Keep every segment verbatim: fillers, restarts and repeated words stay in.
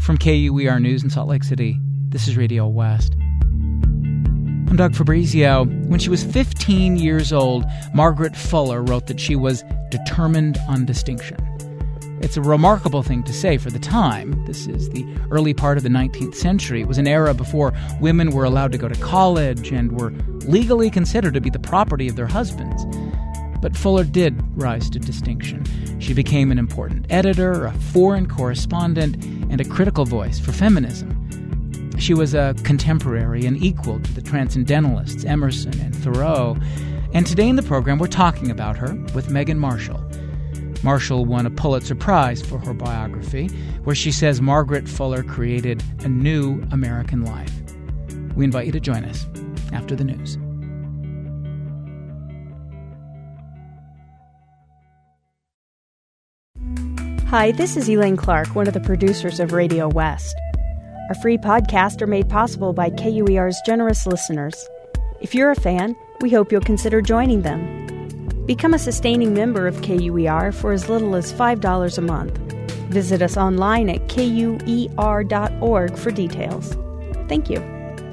From K U E R News in Salt Lake City, this is Radio West. I'm Doug Fabrizio. When she was fifteen years old, Margaret Fuller wrote that she was determined on distinction. It's a remarkable thing to say for the time. This is the early part of the nineteenth century. It was an era before women were allowed to go to college and were legally considered to be the property of their husbands. But Fuller did rise to distinction. She became an important editor, a foreign correspondent, and a critical voice for feminism. She was a contemporary and equal to the transcendentalists Emerson and Thoreau. And today in the program, we're talking about her with Megan Marshall. Marshall won a Pulitzer Prize for her biography, where she says Margaret Fuller created a new American life. We invite you to join us after the news. Hi, this is Elaine Clark, one of the producers of Radio West. Our free podcasts are made possible by K U E R's generous listeners. If you're a fan, we hope you'll consider joining them. Become a sustaining member of K U E R for as little as five dollars a month. Visit us online at K U E R dot org for details. Thank you.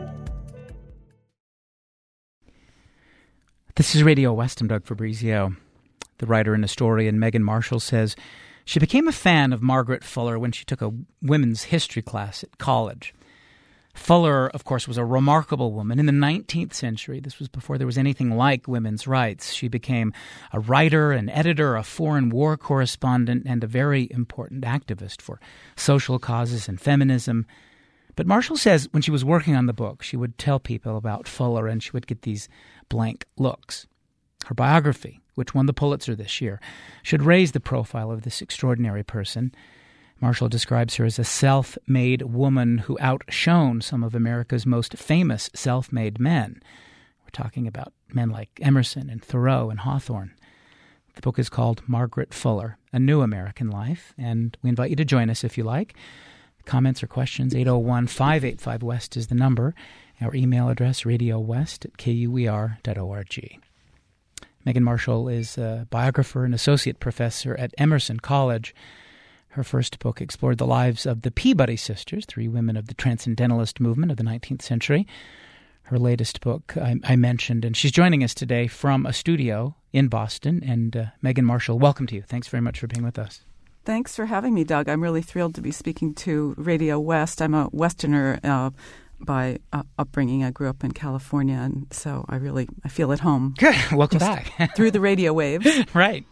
This is Radio West. I'm Doug Fabrizio. The writer and historian Megan Marshall says she became a fan of Margaret Fuller when she took a women's history class at college. Fuller, of course, was a remarkable woman. In the nineteenth century, this was before there was anything like women's rights. She became a writer, an editor, a foreign war correspondent, and a very important activist for social causes and feminism. But Marshall says when she was working on the book, she would tell people about Fuller and she would get these blank looks. Her biography, which won the Pulitzer this year, should raise the profile of this extraordinary person. Marshall describes her as a self-made woman who outshone some of America's most famous self-made men. We're talking about men like Emerson and Thoreau and Hawthorne. The book is called Margaret Fuller, A New American Life, and we invite you to join us if you like. Comments or questions, eight oh one, five eight five, WEST is the number. Our email address, radiowest at K U E R dot org. Megan Marshall is a biographer and associate professor at Emerson College. Her first book explored the lives of the Peabody sisters, three women of the Transcendentalist movement of the nineteenth century. Her latest book I, I mentioned, and she's joining us today from a studio in Boston. And uh, Megan Marshall, welcome to you. Thanks very much for being with us. Thanks for having me, Doug. I'm really thrilled to be speaking to Radio West. I'm a Westerner uh, by uh, upbringing. I grew up in California, and so I really I feel at home. Good. Welcome back. Through the radio waves. Right.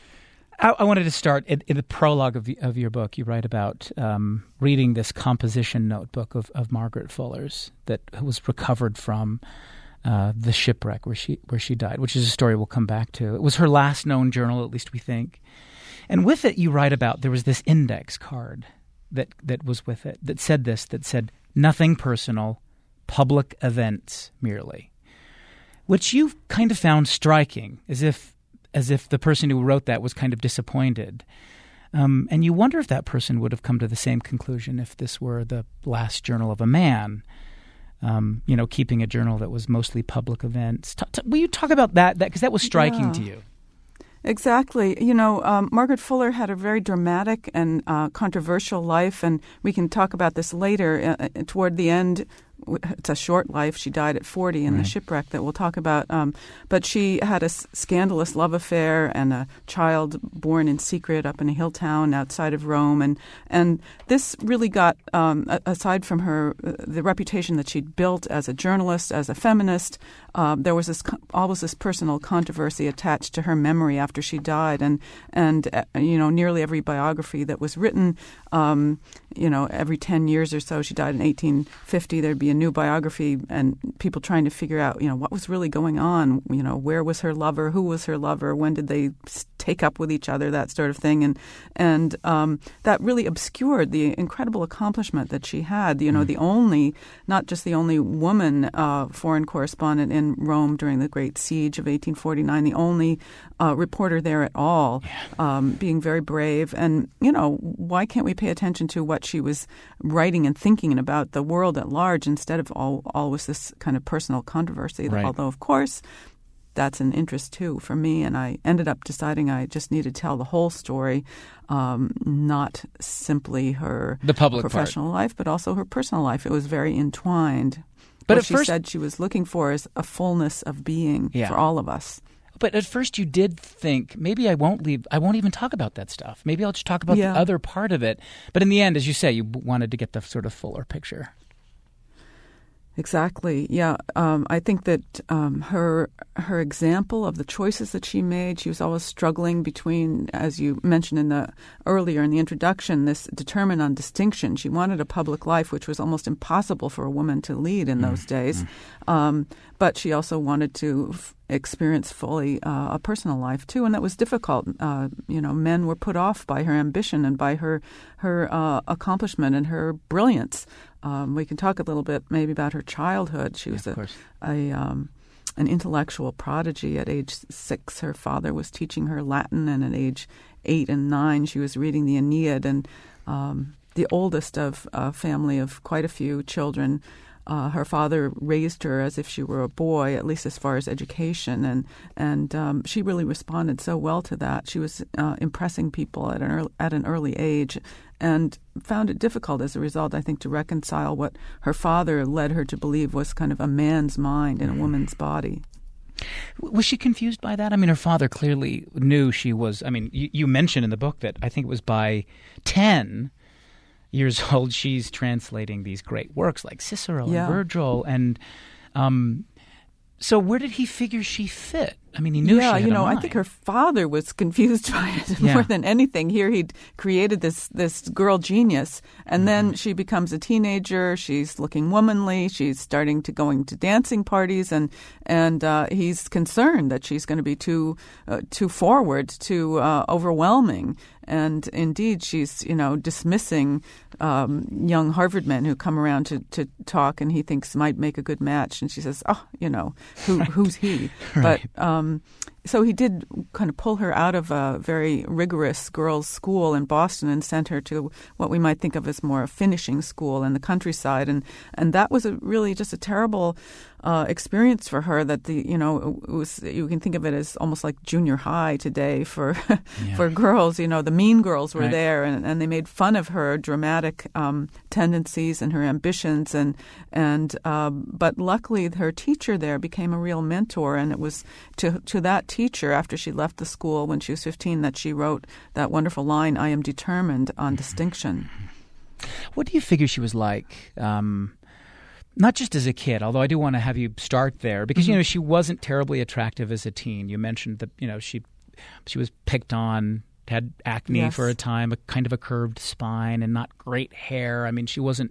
I, I wanted to start in, in the prologue of, the, of your book. You write about um, reading this composition notebook of, of Margaret Fuller's that was recovered from uh, the shipwreck where she where she died, which is a story we'll come back to. It was her last known journal, at least we think. And with it, you write about there was this index card that, that was with it that said this, that said, nothing personal, public events merely, which you kind of found striking, as if as if the person who wrote that was kind of disappointed. Um, and you wonder if that person would have come to the same conclusion if this were the last journal of a man, um, you know, keeping a journal that was mostly public events. T- t- will you talk about that? Because that, that was striking yeah. to you. Exactly. You know, um, Margaret Fuller had a very dramatic and uh, controversial life, and we can talk about this later. Uh, toward the end, it's a short life. She died at forty in right. the shipwreck that we'll talk about. Um, but she had a s- scandalous love affair and a child born in secret up in a hill town outside of Rome. And, and this really got, um, aside from her, uh, the reputation that she'd built as a journalist, as a feminist, uh, there was this always this personal controversy attached to her memory after she died. And, and uh, you know, nearly every biography that was written, um, you know, every ten years or so, she died in eighteen fifty, there'd be a new biography and people trying to figure out, you know, what was really going on, you know, where was her lover, who was her lover, when did they take up with each other, that sort of thing. And and um, that really obscured the incredible accomplishment that she had, you know, mm. the only, not just the only woman uh, foreign correspondent in Rome during the Great Siege of eighteen forty-nine, the only uh, reporter there at all, yeah. um, being very brave. And, you know, why can't we pay attention to what she was writing and thinking about the world at large instead of all always this kind of personal controversy? Right. Although, of course, that's an interest too for me. And I ended up deciding I just needed to tell the whole story, um, not simply her the public professional part. life, but also her personal life. It was very entwined. But what at she first, said she was looking for is a fullness of being yeah. for all of us. But at first you did think, maybe I won't leave, I won't even talk about that stuff. Maybe I'll just talk about yeah. the other part of it. But in the end, as you say, you wanted to get the sort of fuller picture. Exactly. Yeah. Um, I think that um, her her example of the choices that she made, she was always struggling between, as you mentioned in the earlier in the introduction, this determined on distinction. She wanted a public life, which was almost impossible for a woman to lead in mm-hmm. those days. Um, but she also wanted to f- experience fully uh, a personal life too, and that was difficult. Uh, you know, men were put off by her ambition and by her her uh, accomplishment and her brilliance. Um, we can talk a little bit maybe about her childhood. She was yeah, a, a um, an intellectual prodigy. At age six, her father was teaching her Latin, and at age eight and nine, she was reading the Aeneid. And um, the oldest of a family of quite a few children, uh, her father raised her as if she were a boy, at least as far as education, and and um, she really responded so well to that. She was uh, impressing people at an early, at an early age, and found it difficult as a result, I think, to reconcile what her father led her to believe was kind of a man's mind in a woman's body. Was she confused by that? I mean, her father clearly knew she was, I mean, you, you mentioned in the book that I think it was by ten years old she's translating these great works like Cicero yeah. and Virgil. And um, so where did he figure she fit? I mean, he knew yeah, she had you know, a mind. I think her father was confused by it yeah. more than anything. Here he'd created this this girl genius, and mm-hmm. then she becomes a teenager. She's looking womanly. She's starting to going to dancing parties, and and uh, he's concerned that she's going to be too uh, too forward, too uh, overwhelming. And indeed, she's, you know, dismissing um, young Harvard men who come around to, to talk and he thinks might make a good match. And she says, oh, you know, who who's he? right. But um, so he did kind of pull her out of a very rigorous girls' school in Boston and sent her to what we might think of as more a finishing school in the countryside. And, and that was a really just a terrible uh, experience for her that the, you know, it was, you can think of it as almost like junior high today for yeah. for girls. You know, the mean girls were right. there and, and they made fun of her dramatic um, tendencies and her ambitions. And, and um, but luckily her teacher there became a real mentor, and it was to, to that teacher after she left the school when she was fifteen that she wrote that wonderful line, I am determined on distinction. What do you figure she was like? Um, not just as a kid, although I do want to have you start there, because, mm-hmm. you know, she wasn't terribly attractive as a teen. You mentioned that, you know, she she was picked on, had acne yes. for a time, a kind of a curved spine and not great hair. I mean, she wasn't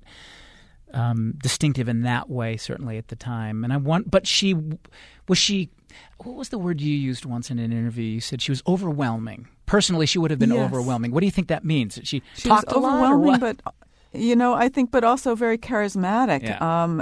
um, distinctive in that way, certainly at the time. And I want, but she, was she, what was the word you used once in an interview? You said she was overwhelming. Personally, she would have been yes. overwhelming. What do you think that means? She, she talked was a lot, overwhelming, or what? but you know, I think, but also very charismatic. Yeah. Um,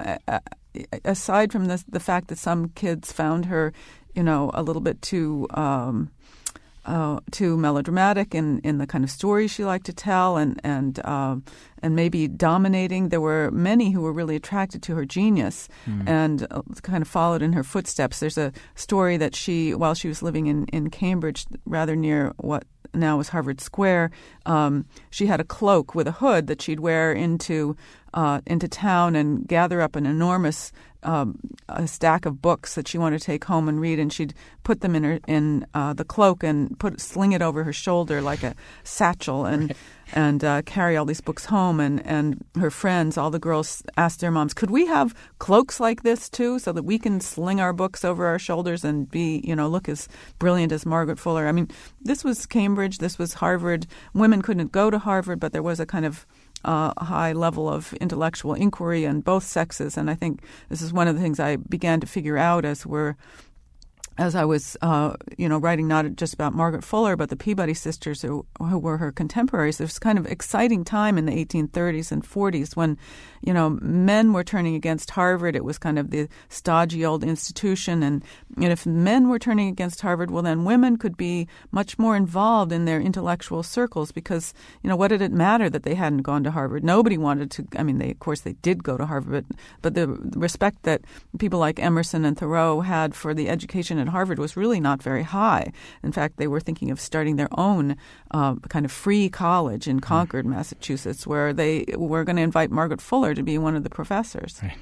aside from the the fact that some kids found her, you know, a little bit too. Um, Uh, too melodramatic in, in the kind of stories she liked to tell, and and uh, and maybe dominating. There were many who were really attracted to her genius mm. and uh, kind of followed in her footsteps. There's a story that she, while she was living in, in Cambridge, rather near what now is Harvard Square, um, she had a cloak with a hood that she'd wear into uh, into town and gather up an enormous Um, a stack of books that she wanted to take home and read, and she'd put them in her in uh, the cloak and put sling it over her shoulder like a satchel, and right. and uh, carry all these books home. And, and her friends, all the girls, asked their moms, "Could we have cloaks like this too, so that we can sling our books over our shoulders and be, you know, look as brilliant as Margaret Fuller?" I mean, this was Cambridge, this was Harvard. Women couldn't go to Harvard, but there was a kind of Uh, a high level of intellectual inquiry in both sexes, and I think this is one of the things I began to figure out as we're as I was, uh, you know, writing not just about Margaret Fuller, but the Peabody sisters who, who were her contemporaries. There was kind of exciting time in the eighteen thirties and forties when, you know, men were turning against Harvard. It was kind of the stodgy old institution. And, and if men were turning against Harvard, well, then women could be much more involved in their intellectual circles because, you know, what did it matter that they hadn't gone to Harvard? Nobody wanted to, I mean, they, of course, they did go to Harvard, but, but the respect that people like Emerson and Thoreau had for the education at Harvard was really not very high. In fact, they were thinking of starting their own uh, kind of free college in Concord, mm. Massachusetts, where they were going to invite Margaret Fuller to be one of the professors. Right.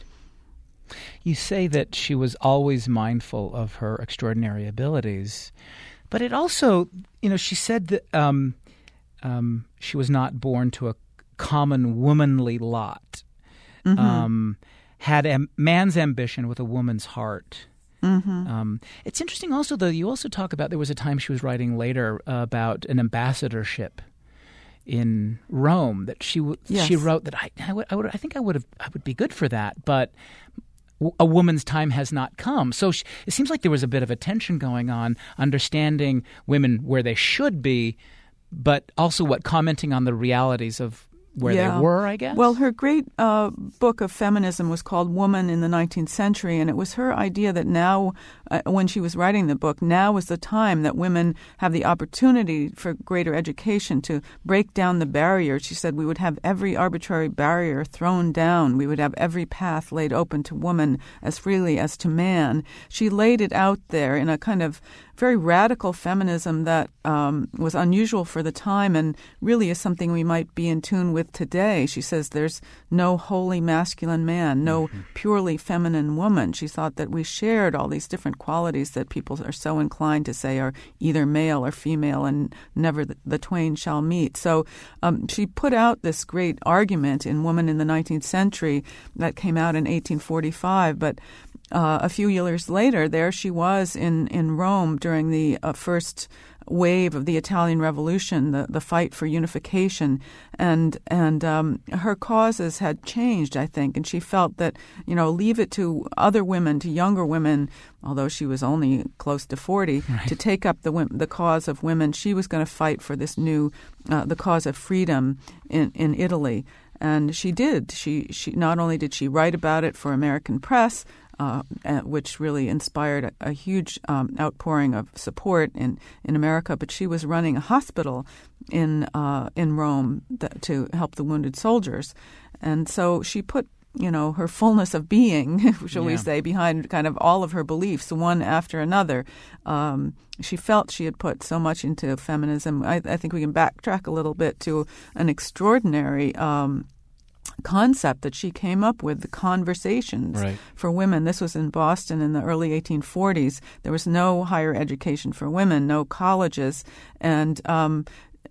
You say that she was always mindful of her extraordinary abilities, but it also, you know, she said that um, um, she was not born to a common womanly lot, mm-hmm. um, had a man's ambition with a woman's heart. Mm-hmm. Um, it's interesting also, though, you also talk about there was a time she was writing later uh, about an ambassadorship in Rome that she w- yes. she wrote that I I, would, I, would, I think I would have I would be good for that, but a woman's time has not come. So she, it seems like there was a bit of a tension going on, understanding women where they should be, but also what commenting on the realities of where yeah. they were, I guess. Well, her great uh, book of feminism was called Woman in the nineteenth Century, and it was her idea that now, uh, when she was writing the book, now was the time that women have the opportunity for greater education to break down the barriers. She said we would have every arbitrary barrier thrown down. We would have every path laid open to woman as freely as to man. She laid it out there in a kind of very radical feminism that um, was unusual for the time and really is something we might be in tune with today. She says there's no wholly masculine man, no mm-hmm. purely feminine woman. She thought that we shared all these different qualities that people are so inclined to say are either male or female and never the, the twain shall meet. So um, she put out this great argument in Woman in the nineteenth Century that came out in eighteen forty-five, but Uh, a few years later, there she was in, in Rome during the uh, first wave of the Italian Revolution, the, the fight for unification, and and um, her causes had changed, I think, and she felt that, you know, leave it to other women, to younger women, although she was only close to forty, right. to take up the the cause of women. She was going to fight for this new, uh, the cause of freedom in, in Italy, and she did. She she not only did she write about it for American press, Uh, which really inspired a, a huge um, outpouring of support in, in America. But she was running a hospital in uh, in Rome th- to help the wounded soldiers. And so she put, you know, her fullness of being, shall yeah. we say, behind kind of all of her beliefs, one after another. Um, she felt she had put so much into feminism. I, I think we can backtrack a little bit to an extraordinary um concept that she came up with, the conversations right. for women. This was in Boston in the early eighteen forties. There was no higher education for women, no colleges. And um,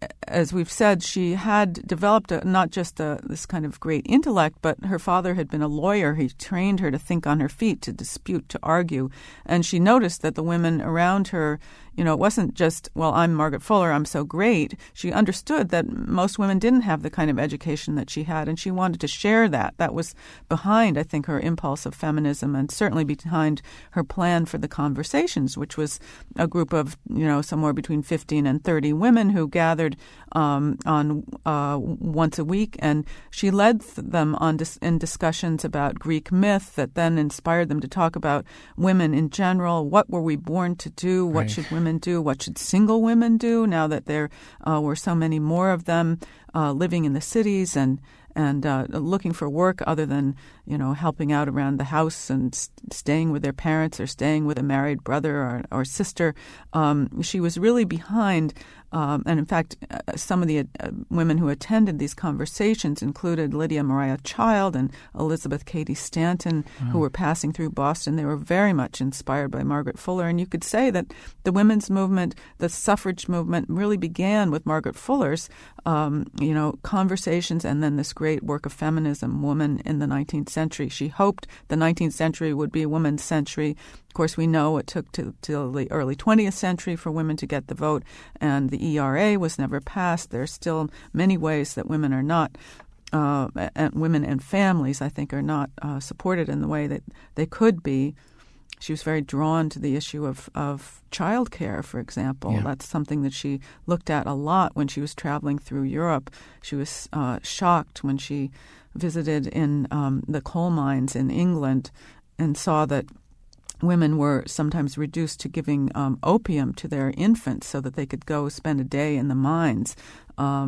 as we've said, she had developed a, not just a, this kind of great intellect, but her father had been a lawyer. He trained her to think on her feet, to dispute, to argue. And she noticed that the women around her, you know, it wasn't just, well, I'm Margaret Fuller, I'm so great. She understood that most women didn't have the kind of education that she had, and she wanted to share that. That was behind, I think, her impulse of feminism, and certainly behind her plan for the Conversations, which was a group of, you know, somewhere between fifteen and thirty women who gathered um, on uh, once a week, and she led them on dis- in discussions about Greek myth that then inspired them to talk about women in general. What were we born to do? What right. should women do? What should single women do now that there uh, were so many more of them uh, living in the cities and and uh, looking for work other than, you know, helping out around the house and st- staying with their parents or staying with a married brother or, or sister. Um, she was really behind. Um, and in fact, uh, some of the uh, women who attended these conversations included Lydia Maria Child and Elizabeth Cady Stanton, wow. who were passing through Boston. They were very much inspired by Margaret Fuller. And you could say that the women's movement, the suffrage movement, really began with Margaret Fuller's, um, you know, conversations and then this great work of feminism, Woman in the nineteenth Century. She hoped the nineteenth century would be a women's century. Of course, we know it took to, till the early twentieth century for women to get the vote, and the E R A was never passed. There are still many ways that women are not, uh, and women and families, I think, are not uh, supported in the way that they could be. She was very drawn to the issue of, of childcare, for example. Yeah. That's something that she looked at a lot when she was traveling through Europe. She was uh, shocked when she visited in um, the coal mines in England and saw that women were sometimes reduced to giving um, opium to their infants so that they could go spend a day in the mines, um,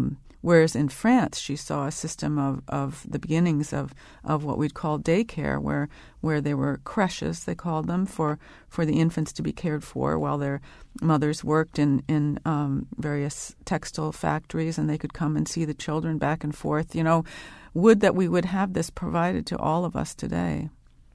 whereas in France she saw a system of, of the beginnings of, of what we'd call daycare, where where there were creches, they called them, for, for the infants to be cared for while their mothers worked in, in um, various textile factories, and they could come and see the children back and forth. You know, would that we would have this provided to all of us today.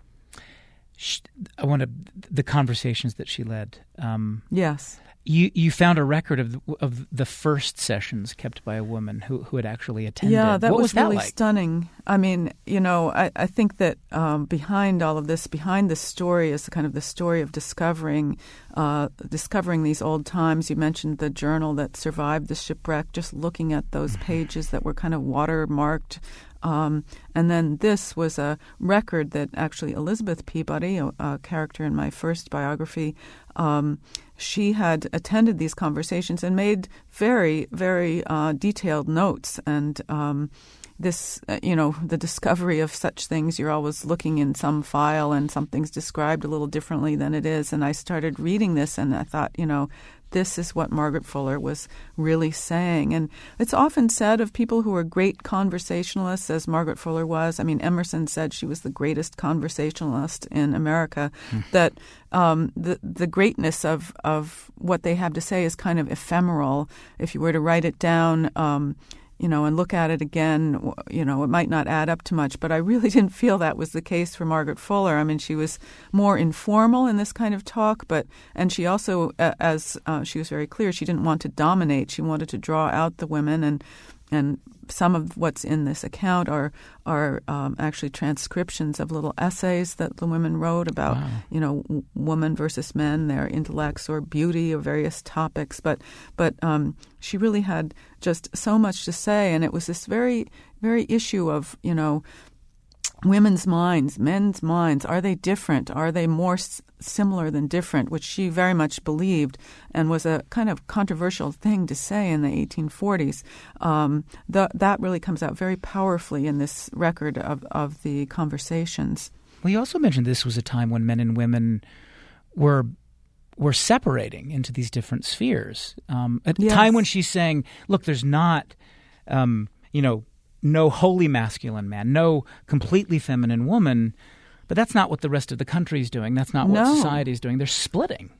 I want to, the conversations that she led. Um, yes. You you found a record of the, of the first sessions kept by a woman who, who had actually attended. Yeah, that what was, was that really like? Stunning. I mean, you know, I, I think that um, behind all of this, behind this story is kind of the story of discovering uh, discovering these old times. You mentioned the journal that survived the shipwreck, just looking at those pages that were kind of watermarked. Um, and then this was a record that actually Elizabeth Peabody, a, a character in my first biography, um, she had attended these conversations and made very, very uh, detailed notes. And um, this, uh, you know, the discovery of such things, you're always looking in some file and something's described a little differently than it is. And I started reading this and I thought, you know, this is what Margaret Fuller was really saying. And it's often said of people who are great conversationalists, as Margaret Fuller was. I mean, Emerson said she was the greatest conversationalist in America, hmm. that um, the the greatness of, of what they have to say is kind of ephemeral. If you were to write it down, um, you know, and look at it again, you know, it might not add up to much. But I really didn't feel that was the case for Margaret Fuller. I mean, she was more informal in this kind of talk, but and she also, uh, as uh, she was very clear, she didn't want to dominate. She wanted to draw out the women, and and some of what's in this account are are um, actually transcriptions of little essays that the women wrote about, wow. you know, w- woman versus men, their intellects or beauty or various topics. But but um, she really had just so much to say, and it was this very very issue of, you know, women's minds, men's minds. Are they different? Are they more s- similar than different? Which she very much believed, and was a kind of controversial thing to say in the eighteen forties. Um, the, that really comes out very powerfully in this record of, of the conversations. Well, you also mentioned this was a time when men and women were were separating into these different spheres. Um, at yes. a time when she's saying, look, there's not, um, you know, no wholly masculine man, no completely feminine woman, but that's not what the rest of the country is doing. That's not what no. society is doing. They're splitting.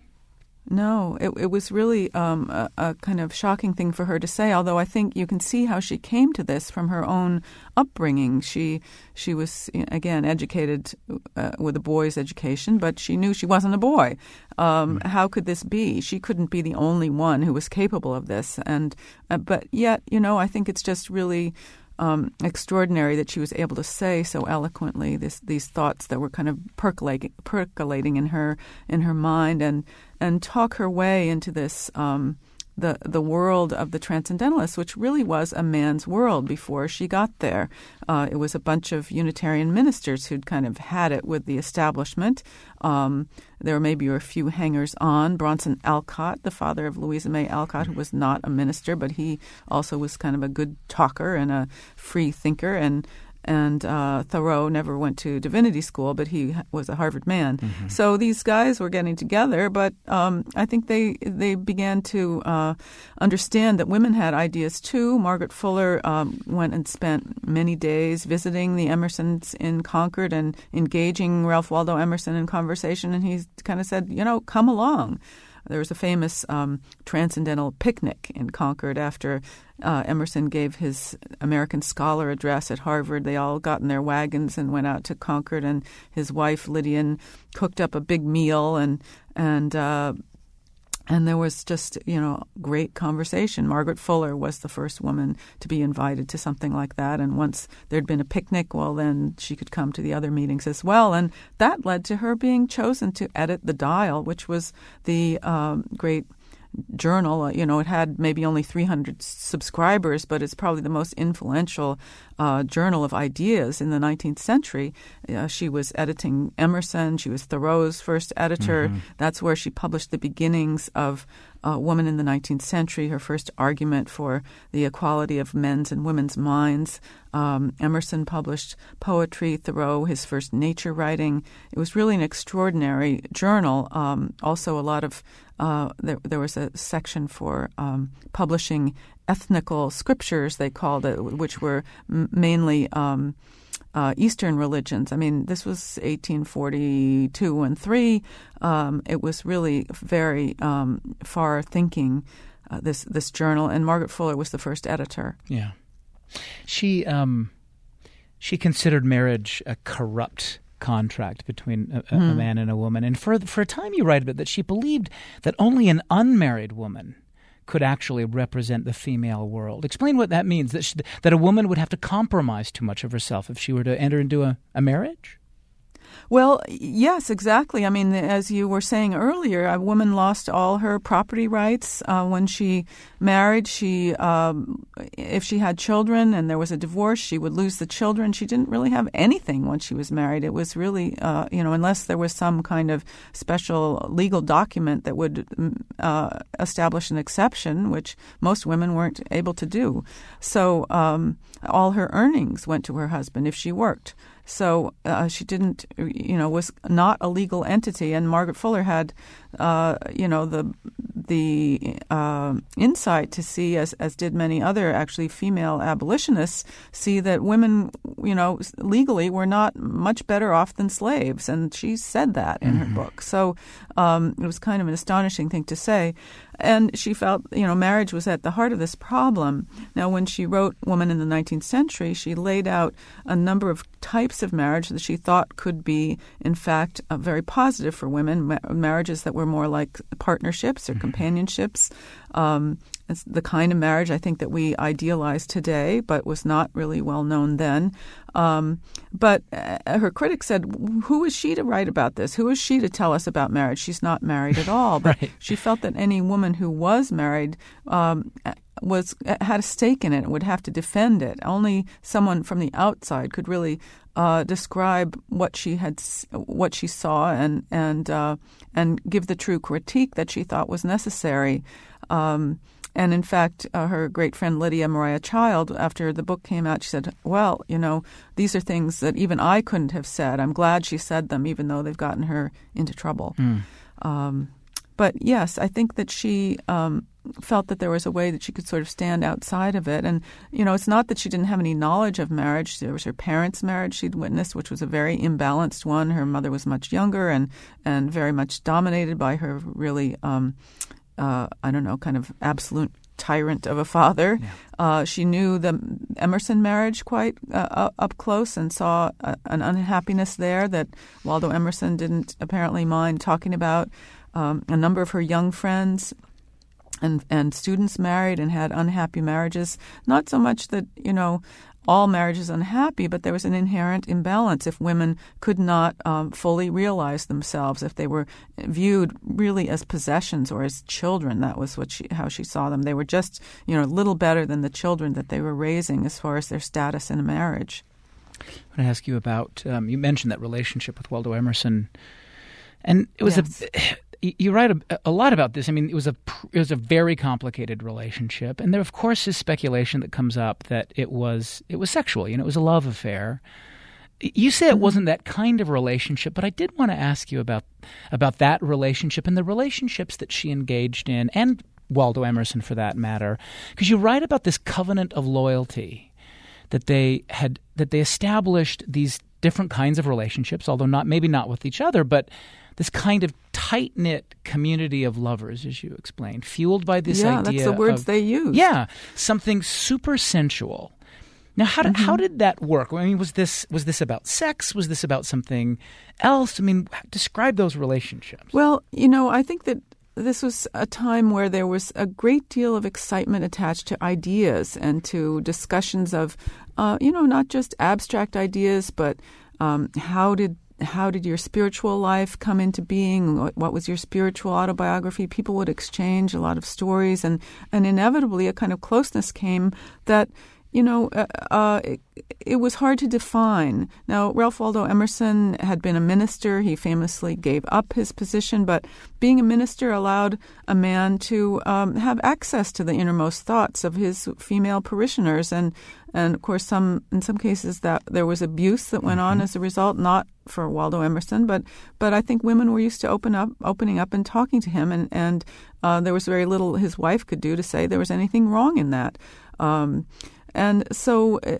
No, it, it was really um, a, a kind of shocking thing for her to say, although I think you can see how she came to this from her own upbringing. She she was, again, educated uh, with a boy's education, but she knew she wasn't a boy. Um, mm. How could this be? She couldn't be the only one who was capable of this. And uh, but yet, you know, I think it's just really Um, extraordinary that she was able to say so eloquently this, these thoughts that were kind of percolating, percolating in her in her mind, and and talk her way into this um, the the world of the Transcendentalists, which really was a man's world before she got there. Uh, it was a bunch of Unitarian ministers who'd kind of had it with the establishment. Um, there maybe were a few hangers-on. Bronson Alcott, the father of Louisa May Alcott, who was not a minister, but he also was kind of a good talker and a free thinker. And And uh, Thoreau never went to divinity school, but he was a Harvard man. Mm-hmm. So these guys were getting together, but um, I think they they began to uh, understand that women had ideas too. Margaret Fuller um, went and spent many days visiting the Emersons in Concord and engaging Ralph Waldo Emerson in conversation, and he kind of said, you know, come along. There was a famous um, transcendental picnic in Concord after uh, Emerson gave his American Scholar address at Harvard. They all got in their wagons and went out to Concord, and his wife Lydian cooked up a big meal, and and uh, and there was just, you know, great conversation. Margaret Fuller was the first woman to be invited to something like that, and once there'd been a picnic, well, then she could come to the other meetings as well, and that led to her being chosen to edit The Dial, which was the um, great journal. You know, it had maybe only three hundred subscribers, but it's probably the most influential uh, journal of ideas in the nineteenth century. Uh, she was editing Emerson. She was Thoreau's first editor. Mm-hmm. That's where she published the beginnings of uh, Woman in the nineteenth Century, her first argument for the equality of men's and women's minds. Um, Emerson published poetry, Thoreau his first nature writing. It was really an extraordinary journal. Um, also a lot of Uh, there, there was a section for um, publishing ethnical scriptures, they called it, which were m- mainly um, uh, Eastern religions. I mean, this was eighteen forty-two and three. Um, it was really very um, far-thinking, uh, this this journal, and Margaret Fuller was the first editor. Yeah. She um, she considered marriage a corrupt contract between a, mm. a man and a woman. And for for a time you write about that she believed that only an unmarried woman could actually represent the female world. Explain what that means, that she, that a woman would have to compromise too much of herself if she were to enter into a, a marriage? Well, yes, exactly. I mean, as you were saying earlier, a woman lost all her property rights uh, when she married. She, um, if she had children and there was a divorce, she would lose the children. She didn't really have anything when she was married. It was really, uh, you know, unless there was some kind of special legal document that would uh, establish an exception, which most women weren't able to do. So um, all her earnings went to her husband if she worked. So uh, she didn't, you know, was not a legal entity. And Margaret Fuller had, uh, you know, the the uh, insight to see, as as did many other actually female abolitionists, see that women, you know, legally were not much better off than slaves. And she said that in mm-hmm. her book. So um, it was kind of an astonishing thing to say. And she felt, you know, marriage was at the heart of this problem. Now, when she wrote Woman in the nineteenth Century, she laid out a number of types of marriage that she thought could be, in fact, uh, very positive for women, ma- marriages that were more like partnerships or mm-hmm. companionships. Um, it's the kind of marriage I think that we idealize today, but was not really well known then. Um, but uh, her critics said, who is she to write about this? Who is she to tell us about marriage? She's not married at all. But right. She felt that any woman who was married um, was had a stake in it and would have to defend it. Only someone from the outside could really uh, describe what she had, what she saw, and and uh, and give the true critique that she thought was necessary. Um, And in fact, uh, her great friend Lydia Maria Child, after the book came out, she said, well, you know, these are things that even I couldn't have said. I'm glad she said them, even though they've gotten her into trouble. Mm. Um, but yes, I think that she um, felt that there was a way that she could sort of stand outside of it. And, you know, it's not that she didn't have any knowledge of marriage. There was her parents' marriage she'd witnessed, which was a very imbalanced one. Her mother was much younger and, and very much dominated by her really um Uh, I don't know, kind of absolute tyrant of a father. Yeah. Uh, she knew the Emerson marriage quite uh, up close and saw a, an unhappiness there that Waldo Emerson didn't apparently mind talking about. Um, a number of her young friends and and students married and had unhappy marriages. Not so much that, you know, all marriage is unhappy, but there was an inherent imbalance if women could not um, fully realize themselves, if they were viewed really as possessions or as children. That was what she, how she saw them. They were just, you know, little better than the children that they were raising as far as their status in a marriage. I want to ask you about, um, you mentioned that relationship with Waldo Emerson, and it was yes. a... You write a, a lot about this. I mean, it was a it was a very complicated relationship, and there, of course, is speculation that comes up that it was it was sexual. You know, it was a love affair. You say it mm-hmm. wasn't that kind of relationship, but I did want to ask you about about that relationship and the relationships that she engaged in, and Waldo Emerson, for that matter, because you write about this covenant of loyalty that they had that they established these different kinds of relationships, although not maybe not with each other, but this kind of tight-knit community of lovers, as you explained, fueled by this yeah, idea that's the words of, they use. Yeah, something super sensual. Now, how did, mm-hmm. how did that work? I mean, was this was this about sex? Was this about something else? I mean, describe those relationships. Well, you know, I think that this was a time where there was a great deal of excitement attached to ideas and to discussions of, uh, you know, not just abstract ideas, but um, how did How did your spiritual life come into being? What was your spiritual autobiography? People would exchange a lot of stories, and, and inevitably a kind of closeness came that, you know, uh, uh, it, it was hard to define. Now, Ralph Waldo Emerson had been a minister. He famously gave up his position, but being a minister allowed a man to um, have access to the innermost thoughts of his female parishioners. And, and of course, some in some cases that there was abuse that went on as a result, not for Waldo Emerson, but but I think women were used to open up, opening up and talking to him, and, and uh, there was very little his wife could do to say there was anything wrong in that. Um, And so uh,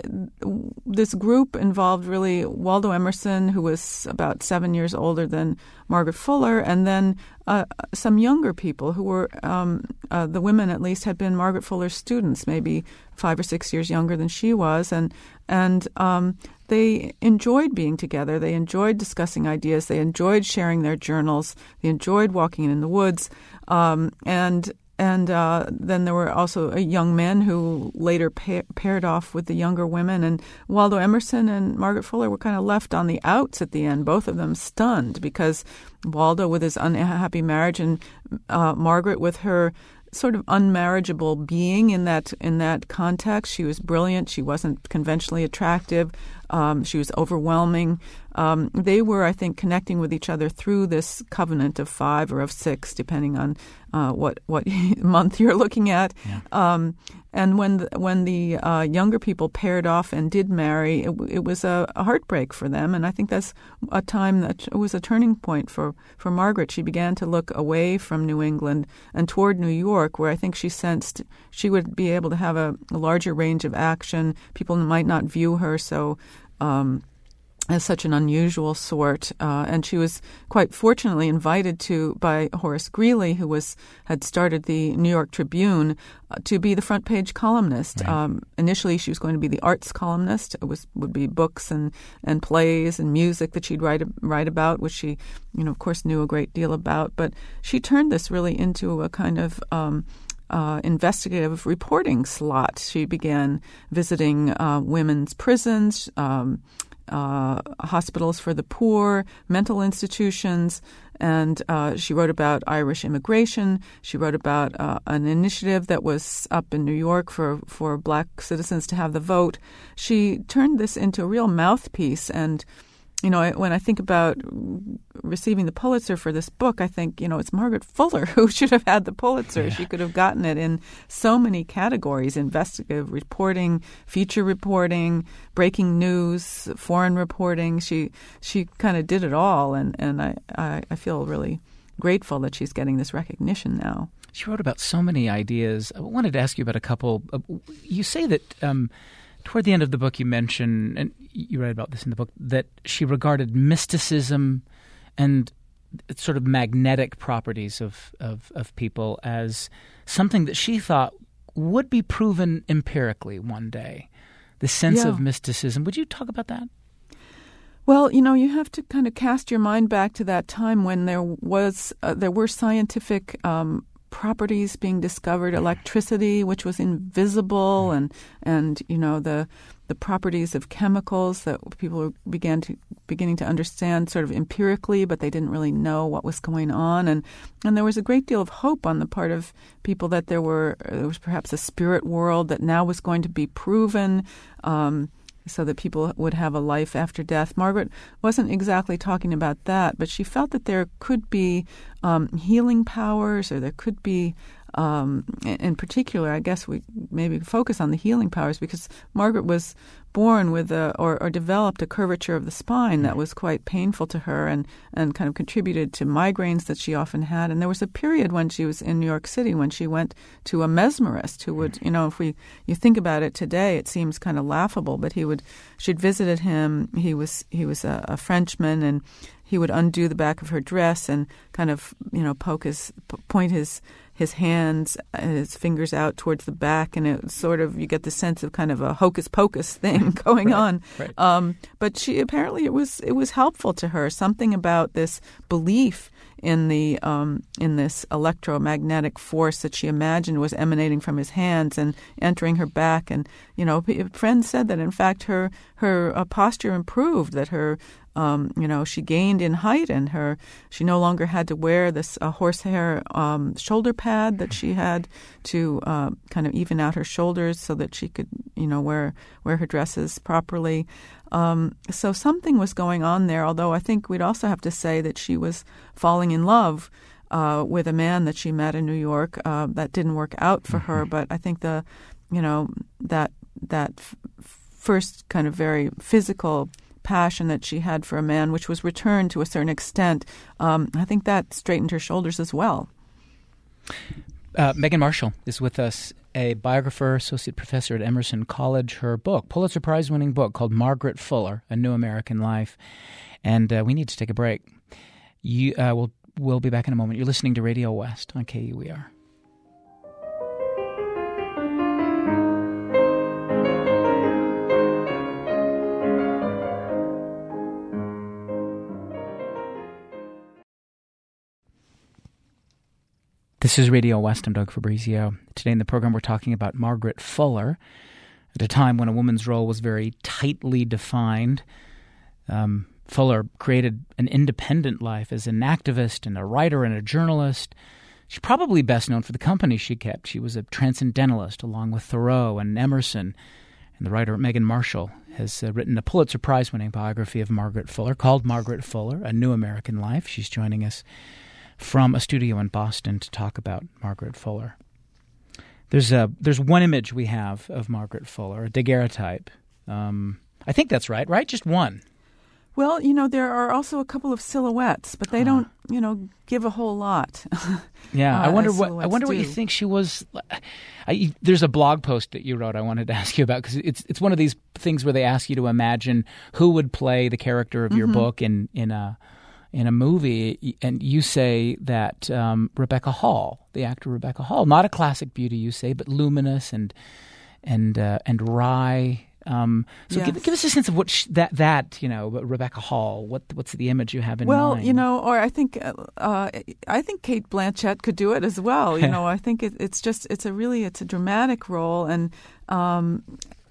this group involved really Waldo Emerson, who was about seven years older than Margaret Fuller, and then uh, some younger people who were, um, uh, the women at least, had been Margaret Fuller's students, maybe five or six years younger than she was. And, and um, they enjoyed being together. They enjoyed discussing ideas. They enjoyed sharing their journals. They enjoyed walking in the woods. Um, and And uh, then there were also young men who later pa- paired off with the younger women. And Waldo Emerson and Margaret Fuller were kind of left on the outs at the end, both of them stunned, because Waldo with his unhappy marriage and uh, Margaret with her sort of unmarriageable being in that in that context. She was brilliant. She wasn't conventionally attractive. Um, she was overwhelming. Um, they were, I think, connecting with each other through this covenant of five or of six, depending on uh, what what month you're looking at. Yeah. Um, and when the, when the uh, younger people paired off and did marry, it, it was a, a heartbreak for them. And I think that's a time that it was a turning point for, for Margaret. She began to look away from New England and toward New York, where I think she sensed she would be able to have a, a larger range of action. People might not view her so um, as such an unusual sort, uh, and she was quite fortunately invited to by Horace Greeley, who was had started the New York Tribune, uh, to be the front page columnist. Right. Um, initially, she was going to be the arts columnist. It was would be books and, and plays and music that she'd write write about, which she, you know, of course, knew a great deal about. But she turned this really into a kind of um, Uh, investigative reporting slot. She began visiting uh, women's prisons, um, uh, hospitals for the poor, mental institutions, and uh, she wrote about Irish immigration. She wrote about uh, an initiative that was up in New York for, for black citizens to have the vote. She turned this into a real mouthpiece, and you know, when I think about receiving the Pulitzer for this book, I think, you know, it's Margaret Fuller who should have had the Pulitzer. Yeah. She could have gotten it in so many categories: investigative reporting, feature reporting, breaking news, foreign reporting. She she kind of did it all, and, and I, I, I feel really grateful that she's getting this recognition now. She wrote about so many ideas. I wanted to ask you about a couple. You say that um, toward the end of the book you mention, and you write about this in the book, that she regarded mysticism and sort of magnetic properties of, of, of people as something that she thought would be proven empirically one day, the sense Yeah. of mysticism. Would you talk about that? Well, you know, you have to kind of cast your mind back to that time when there was uh, there were scientific um, properties being discovered, electricity, which was invisible, and and you know the the properties of chemicals that people began to beginning to understand sort of empirically, but they didn't really know what was going on, and and there was a great deal of hope on the part of people that there were there was perhaps a spirit world that now was going to be proven. Um, so that people would have a life after death. Margaret wasn't exactly talking about that, but she felt that there could be um, healing powers, or there could be, um, in particular, I guess we maybe focus on the healing powers, because Margaret was born with a, or, or developed a curvature of the spine that was quite painful to her, and, and kind of contributed to migraines that she often had. And there was a period when she was in New York City when she went to a mesmerist who would, you know, if we you think about it today, it seems kind of laughable, but he would, she'd visited him. He was he was a, a Frenchman, and he would undo the back of her dress and kind of, you know, poke his, point his his hands, his fingers out towards the back, and it sort of, you get the sense of kind of a hocus pocus thing going right, on. Right. Um, but she apparently it was it was helpful to her. Something about this belief in the um, in this electromagnetic force that she imagined was emanating from his hands and entering her back. And you know, friends said that in fact her her uh, posture improved, that her Um, you know, she gained in height, and her she no longer had to wear this uh, horsehair um, shoulder pad that she had to uh, kind of even out her shoulders so that she could, you know, wear wear her dresses properly. Um, so something was going on there. Although I think we'd also have to say that she was falling in love uh, with a man that she met in New York. Uh, that didn't work out for her, but I think the, you know, that that f- first kind of very physical passion that she had for a man, which was returned to a certain extent, um, I think that straightened her shoulders as well. Uh, Megan Marshall is with us, a biographer, associate professor at Emerson College. Her book, Pulitzer Prize-winning book called Margaret Fuller, A New American Life. And uh, we need to take a break. You, uh, we'll, we'll be back in a moment. You're listening to Radio West on K U E R. This is Radio West. I'm Doug Fabrizio. Today in the program, we're talking about Margaret Fuller at a time when a woman's role was very tightly defined. Um, Fuller created an independent life as an activist and a writer and a journalist. She's probably best known for the company she kept. She was a transcendentalist along with Thoreau and Emerson. And the writer Megan Marshall has uh, written a Pulitzer Prize-winning biography of Margaret Fuller called Margaret Fuller, A New American Life. She's joining us from a studio in Boston to talk about Margaret Fuller. There's a there's one image we have of Margaret Fuller, a daguerreotype. Um, I think that's right, right? Just one. Well, you know, there are also a couple of silhouettes, but they uh, don't, you know, give a whole lot. Yeah, uh, I wonder what I wonder do. what you think she was. I, there's a blog post that you wrote I wanted to ask you about, because it's it's one of these things where they ask you to imagine who would play the character of your mm-hmm. book in in a. in a movie, and you say that um, Rebecca Hall, the actor Rebecca Hall, not a classic beauty, you say, but luminous and and uh, and wry. Um, so yes. give give us a sense of what sh- that that you know Rebecca Hall. What what's the image you have in well, mind? Well, you know, or I think uh, I think Cate Blanchett could do it as well. You know, I think it, it's just it's a really it's a dramatic role, and um,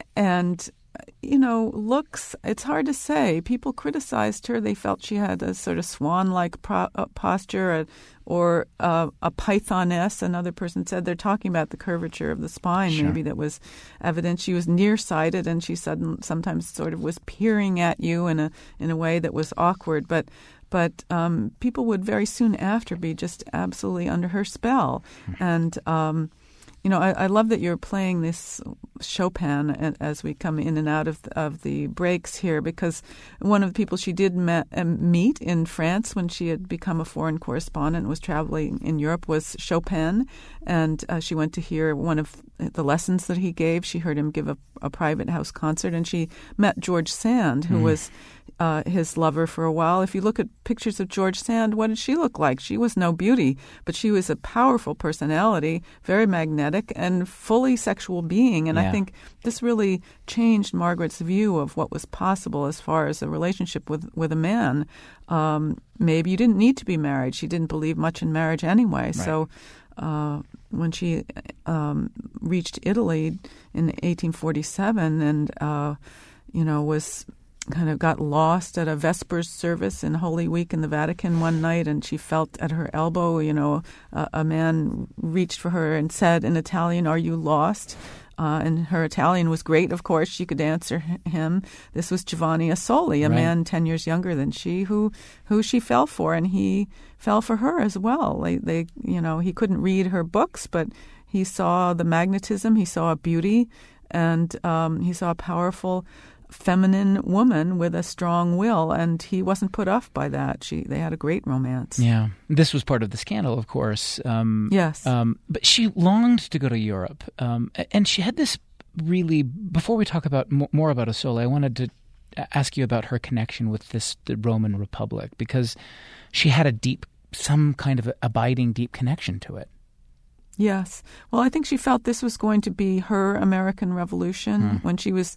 and. You know, looks, it's hard to say. People criticized her. They felt she had a sort of swan-like pro- uh, posture uh, or uh, a pythoness. Another person said they're talking about the curvature of the spine, sure. maybe that was evident. She was nearsighted, and she sudden, sometimes sort of was peering at you in a in a way that was awkward. But but um, people would very soon after be just absolutely under her spell. Mm-hmm. And um You know, I, I love that you're playing this Chopin as we come in and out of the, of the breaks here, because one of the people she did met, um, meet in France when she had become a foreign correspondent and was traveling in Europe was Chopin, and uh, she went to hear one of the lessons that he gave. She heard him give a, a private house concert, and she met George Sand, who mm. was uh, his lover for a while. If you look at pictures of George Sand, what did she look like? She was no beauty, but she was a powerful personality, very magnetic, and fully sexual being. And yeah. I think this really changed Margaret's view of what was possible as far as a relationship with, with a man. Um, maybe you didn't need to be married. She didn't believe much in marriage anyway. Right. So uh, when she um, reached Italy in eighteen forty-seven and, uh, you know, was kind of got lost at a Vespers service in Holy Week in the Vatican one night, and she felt at her elbow, you know, uh, a man reached for her and said in Italian, "Are you lost?" Uh, and her Italian was great, of course. She could answer him. This was Giovanni Asoli, a right. man ten years younger than she, who who she fell for, and he fell for her as well. They, they, you know, he couldn't read her books, but he saw the magnetism, he saw a beauty, and um, he saw a powerful feminine woman with a strong will, and he wasn't put off by that. She, they had a great romance. Yeah, this was part of the scandal, of course. Um, yes, um, but she longed to go to Europe, um, and she had this really. Before we talk about more about Asoli, I wanted to ask you about her connection with this the Roman Republic, because she had a deep, some kind of abiding, deep connection to it. Yes. Well, I think she felt this was going to be her American Revolution. Hmm. When she was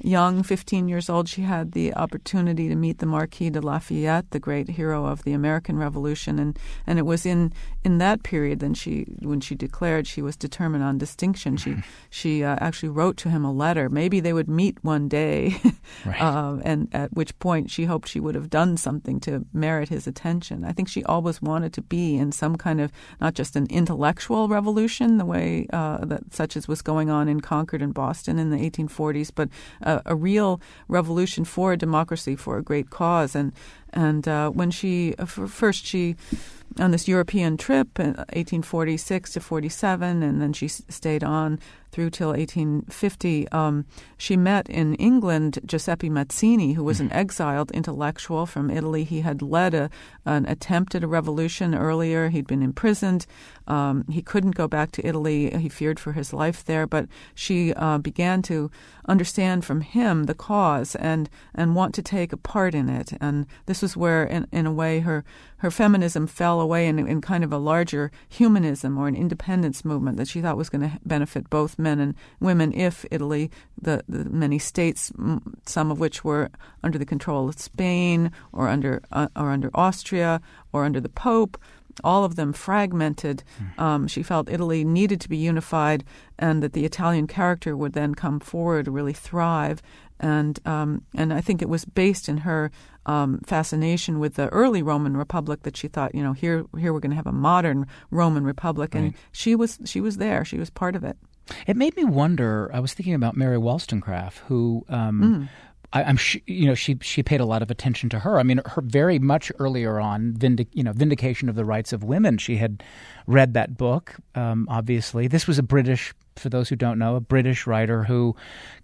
young, fifteen years old, she had the opportunity to meet the Marquis de Lafayette, the great hero of the American Revolution, and, and it was in, in that period then she when she declared she was determined on distinction. She she uh, actually wrote to him a letter. Maybe they would meet one day, right. uh, and at which point she hoped she would have done something to merit his attention. I think she always wanted to be in some kind of not just an intellectual revolution, the way uh, that such as was going on in Concord and Boston in the eighteen forties, but uh, a real revolution for democracy, for a great cause. And and uh, when she uh, first she on this European trip in eighteen forty-six to forty-seven, and then she s- stayed on through till eighteen fifty. Um, she met in England Giuseppe Mazzini, who was an exiled intellectual from Italy. He had led a, an attempt at a revolution earlier. He'd been imprisoned. Um, he couldn't go back to Italy. He feared for his life there. But she uh, began to understand from him the cause and, and want to take a part in it. And this was where, in, in a way, her her feminism fell away in, in kind of a larger humanism or an independence movement that she thought was going to benefit both men and women if Italy, the, the many states, some of which were under the control of Spain or under uh, or under Austria or under the Pope, all of them fragmented. Um, she felt Italy needed to be unified and that the Italian character would then come forward to really thrive. And um, and I think it was based in her um, fascination with the early Roman Republic that she thought, you know, here here we're going to have a modern Roman Republic. And right. she was she was there. She was part of it. It made me wonder. I was thinking about Mary Wollstonecraft, who um, Mm. I, I'm sh- you know she she paid a lot of attention to her. I mean, her very much earlier on, vindic- you know, Vindication of the Rights of Women. She had read that book. Um, obviously, this was a British, for those who don't know, a British writer who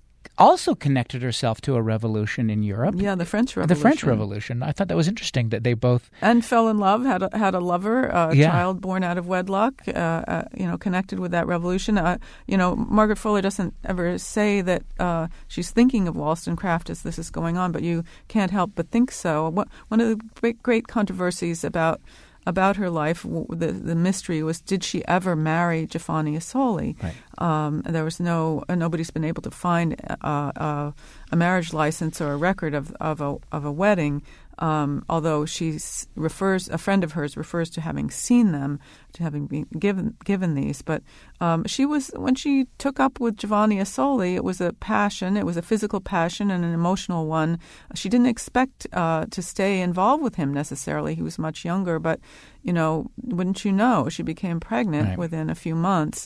also connected herself to a revolution in Europe. Yeah, the French Revolution. The French Revolution. I thought that was interesting that they both and fell in love. Had a, had a lover, a Yeah. child born out of wedlock. Uh, uh, you know, connected with that revolution. Uh, you know, Margaret Fuller doesn't ever say that uh, she's thinking of Wollstonecraft as this is going on, but you can't help but think so. What, one of the great, great controversies about about her life, the the mystery was, did she ever marry Giovanni Asoli? Right. Um, there was no, uh, nobody's been able to find uh, uh, a marriage license or a record of of a of a wedding. Um, although she refers, a friend of hers refers to having seen them, to having been given given these. But um, she was, when she took up with Giovanni Asoli, it was a passion, it was a physical passion and an emotional one. She didn't expect uh, to stay involved with him necessarily. He was much younger, but, you know, wouldn't you know, she became pregnant Right. within a few months.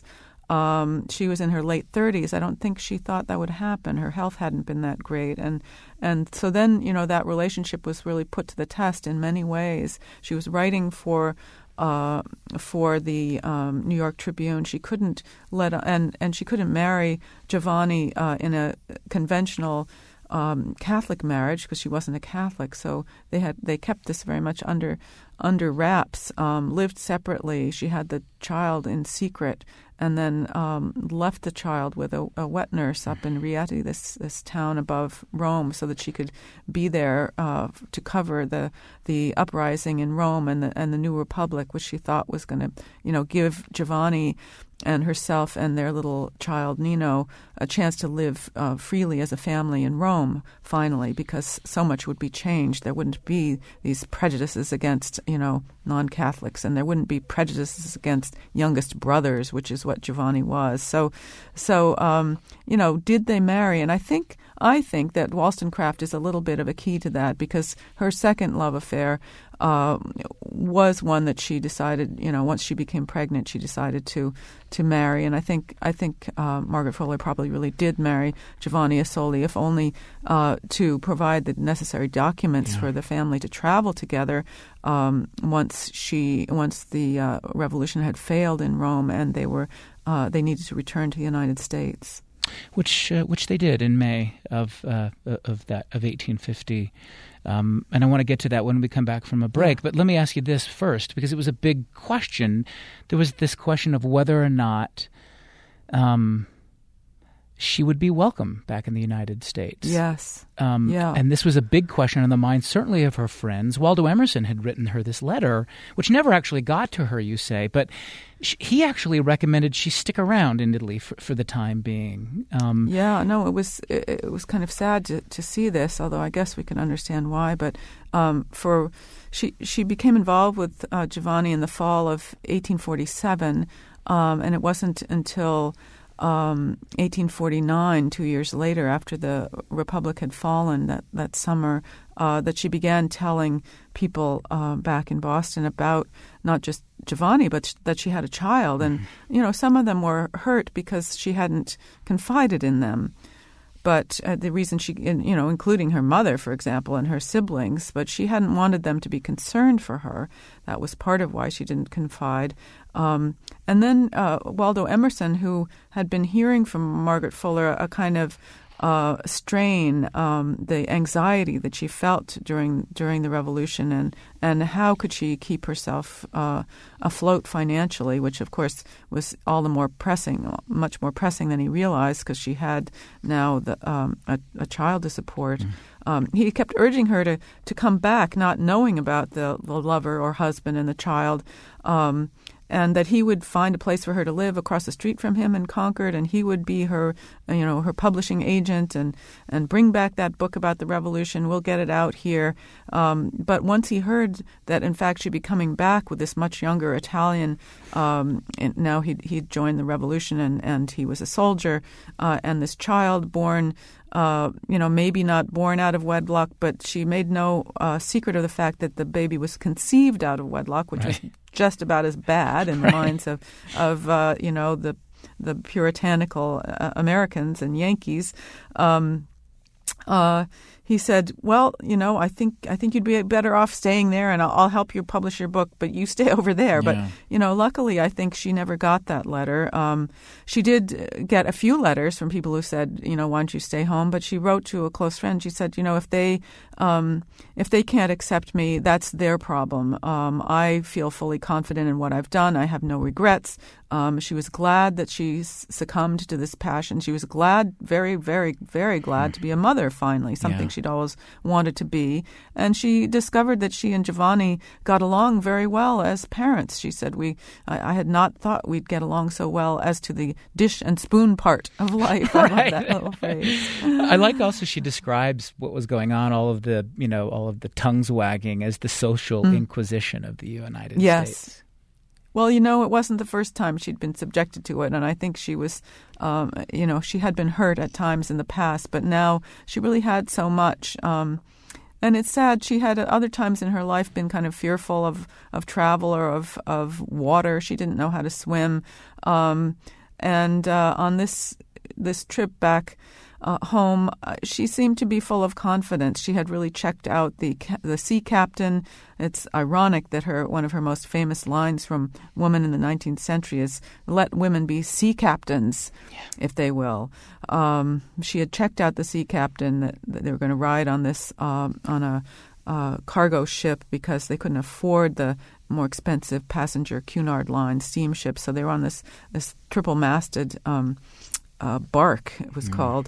Um, she was in her late thirties. I don't think she thought that would happen. Her health hadn't been that great. And and so then, you know, that relationship was really put to the test in many ways. She was writing for uh, for the um, New York Tribune. She couldn't let and, and she couldn't marry Giovanni uh, in a conventional Um, Catholic marriage because she wasn't a Catholic, so they had they kept this very much under under wraps. Um, lived separately. She had the child in secret, and then um, left the child with a, a wet nurse up in Rieti, this this town above Rome, so that she could be there uh, to cover the the uprising in Rome and the and the new republic, which she thought was going to, you know, give Giovanni and herself and their little child Nino a chance to live uh, freely as a family in Rome, finally, because so much would be changed. There wouldn't be these prejudices against, you know, non-Catholics, and there wouldn't be prejudices against youngest brothers, which is what Giovanni was. So, so um, you know, did they marry? And I think I think that Wollstonecraft is a little bit of a key to that, because her second love affair uh, was one that she decided, you know, once she became pregnant, she decided to to marry. And I think I think uh, Margaret Fuller probably really did marry Giovanni Asoli, if only uh, to provide the necessary documents Yeah. for the family to travel together. Um, once she, once the uh, revolution had failed in Rome, and they were uh, they needed to return to the United States. which uh, which they did in May of uh, of that of eighteen fifty, um, and I want to get to that when we come back from a break. But let me ask you this first, because it was a big question. There was this question of whether or not um, she would be welcome back in the United States. Yes. Um, yeah. And this was a big question on the mind, certainly of her friends. Waldo Emerson had written her this letter, which never actually got to her, you say, but sh- he actually recommended she stick around in Italy for, for the time being. Um, yeah, no, it was it, it was kind of sad to, to see this, although I guess we can understand why. But um, for she she became involved with uh, Giovanni in the fall of eighteen forty-seven, um, and it wasn't until Um, eighteen forty-nine, two years later, after the Republic had fallen that, that summer, uh, that she began telling people uh, back in Boston about not just Giovanni, but sh- that she had a child. And, mm-hmm. you know, some of them were hurt because she hadn't confided in them. But uh, the reason she, you know, including her mother, for example, and her siblings, but she hadn't wanted them to be concerned for her. That was part of why she didn't confide. Um, and then uh, Waldo Emerson, who had been hearing from Margaret Fuller a kind of uh, strain, um, the anxiety that she felt during during the Revolution, and, and how could she keep herself uh, afloat financially, which of course was all the more pressing, much more pressing than he realized, because she had now the, um, a, a child to support. Mm. Um, he kept urging her to, to come back, not knowing about the, the lover or husband and the child, um, and that he would find a place for her to live across the street from him in Concord, and he would be her, you know, her publishing agent, and, and bring back that book about the Revolution. We'll get it out here. Um, but once he heard that, in fact, she'd be coming back with this much younger Italian, um, and now he'd, he'd joined the Revolution, and, and he was a soldier, uh, and this child born, uh, you know, maybe not born out of wedlock, but she made no uh, secret of the fact that the baby was conceived out of wedlock, which right. was just about as bad in the right. minds of, of uh, you know, the the puritanical uh, Americans and Yankees. Um, uh, he said, well, you know, I think I think you'd be better off staying there, and I'll, I'll help you publish your book, but you stay over there. Yeah. But, you know, luckily, I think she never got that letter. Um, she did get a few letters from people who said, you know, why don't you stay home? But she wrote to a close friend. She said, you know, if they um, if they can't accept me, that's their problem. Um, I feel fully confident in what I've done. I have no regrets. Um, she was glad that she succumbed to this passion. She was glad, very, very, very glad to be a mother finally, something yeah. she'd always wanted to be. And she discovered that she and Giovanni got along very well as parents. She said, "We, I, I had not thought we'd get along so well as to the dish and spoon part of life." Right. I love that little phrase. I like also she describes what was going on, all of the, you know, all of the tongues wagging as the social mm. inquisition of the United yes. States. Well, you know, it wasn't the first time she'd been subjected to it, and I think she was, um, you know, she had been hurt at times in the past, but now she really had so much. Um, and it's sad, she had at other times in her life been kind of fearful of, of travel or of, of water. She didn't know how to swim. Um, and uh, on this this trip back Uh, home, uh, she seemed to be full of confidence. She had really checked out the ca- the sea captain. It's ironic that her one of her most famous lines from Woman in the nineteenth century is, "Let women be sea captains, yeah. if they will." Um, she had checked out the sea captain that, that they were going to ride on this um, on a uh, cargo ship because they couldn't afford the more expensive passenger Cunard Line steamship. So they were on this this triple-masted Um, Uh, bark, it was mm. called.